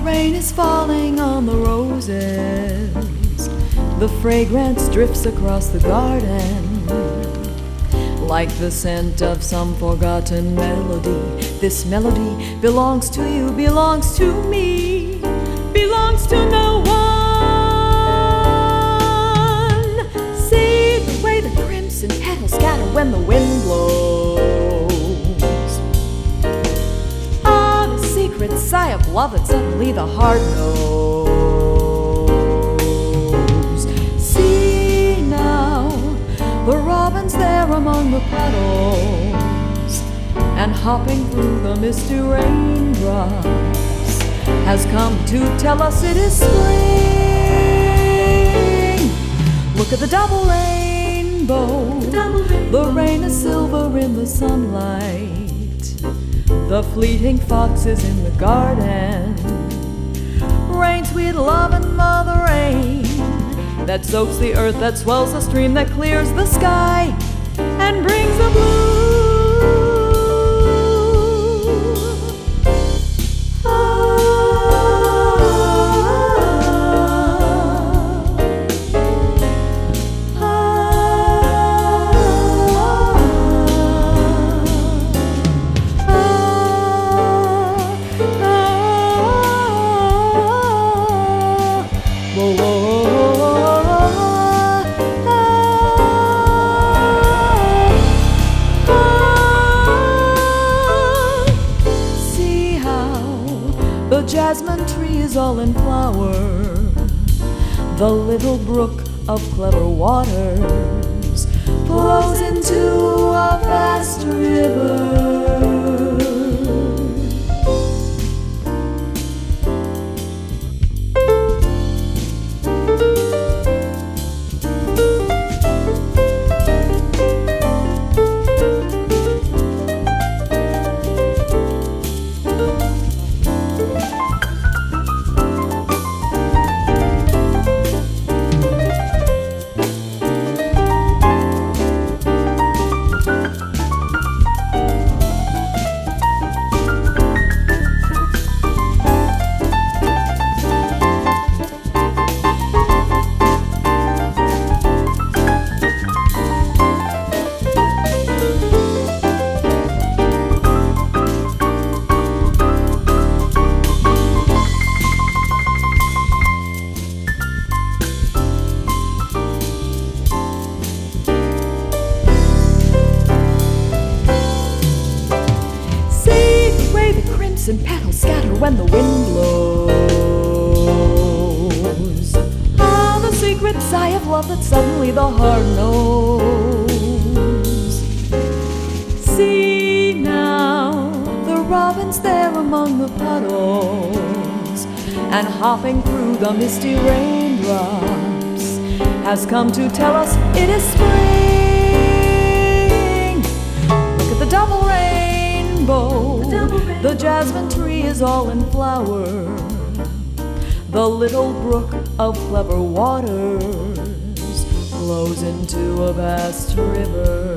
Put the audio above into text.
rain is falling on the roses. The fragrance drifts across the garden like the scent of some forgotten melody. This melody belongs to you, belongs to me, belongs to no one. See the way the crimson petals scatter when the wind blows. Ah, the secret sigh of love that suddenly the heart knows. See now, the robin's there among the petals, and hopping through the misty raindrops has come to tell us it is spring. Look at the double rainbow. The rain is silver in the sunlight. The fleeting fox is in the garden. Rain, sweet love, and mother rain that soaks the earth, that swells the stream, that clears the sky and brings the blue. The jasmine tree is all in flower. The little brook of clever waters flows into a vast river. And petals scatter when the wind blows. Ah, the secret sigh of love that suddenly the heart knows. See now, the robin's there among the puddles, and hopping through the misty raindrops has come to tell us it is spring. Look at the double rainbow. The jasmine tree is all in flower. The little brook of clever waters flows into a vast river.